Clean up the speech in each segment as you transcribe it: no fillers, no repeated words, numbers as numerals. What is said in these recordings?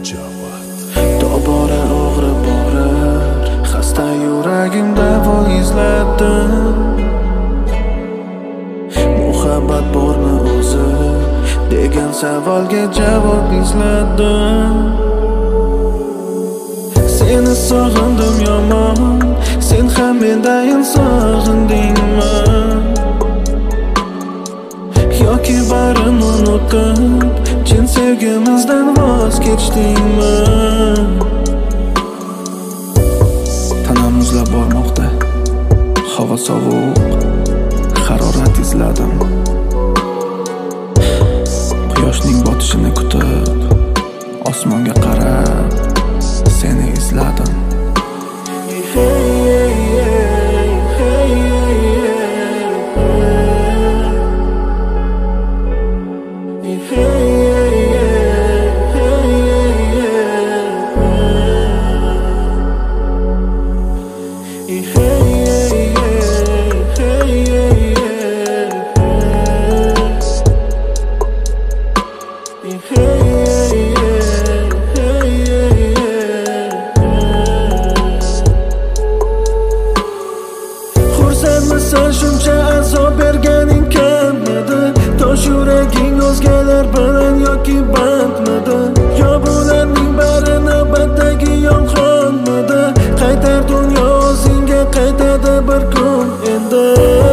Tobora og'rib borar, xasta yuragim davo izladim. Muhabbat bormi o'zi degan savolga javob izladim. Seni sog'indim yomon, sen ham mendayin sog'indingmi? Yoki barini unutib, chin sevgimizdan voz kechdingmi? Tanam muzlab bormoqda, havo sovuq, harorat izladim. Quyoshning botishini kutib, osmonga qarab seni izladim. Xursandmisan shuncha azob berganing kammidi? Tosh yuraging o'zgalar bilan yoki bandmidi? Yo bularning bari navbatdagi yolg'onmidi? Qaytar dunyo o'zingga qaytadi bir kun endi.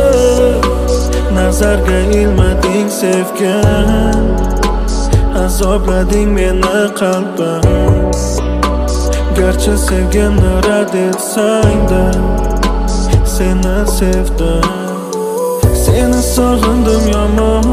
Nazarga ilmading sevgan, azoblading meni qalbim. Garchi sevgimni rad etsang-da, seni sevdim. Seni sog'indim yomon,